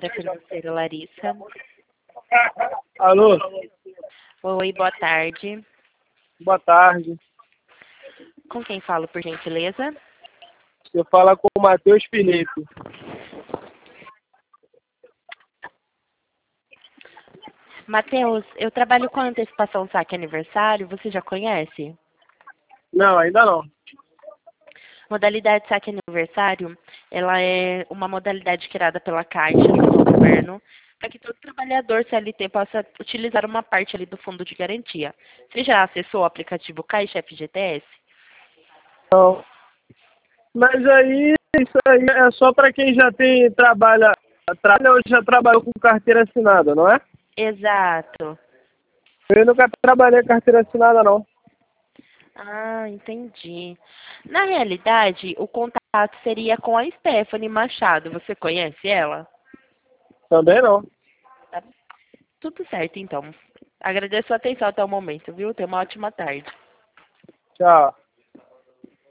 assessora financeira Larissa. Alô, Oi, boa tarde. boa tarde. Com quem falo, por gentileza? Você fala com o Matheus Felipe. Matheus, eu trabalho com antecipação saque aniversário, você já conhece? Não, ainda não. Modalidade saque aniversário, ela é uma modalidade criada pela Caixa, pelo governo, para que todo trabalhador CLT possa utilizar uma parte ali do fundo de garantia. Você já acessou o aplicativo Caixa FGTS? Não. Mas aí, isso aí é só para quem já trabalha ou já trabalhou com carteira assinada, não é? Exato. Eu nunca trabalhei com carteira assinada, não. Ah, entendi. Na realidade, o contato seria com a Stephanie Machado. Você conhece ela? Também não. Tá tudo certo, então. Agradeço a atenção até o momento, viu? Tenha uma ótima tarde. Tchau.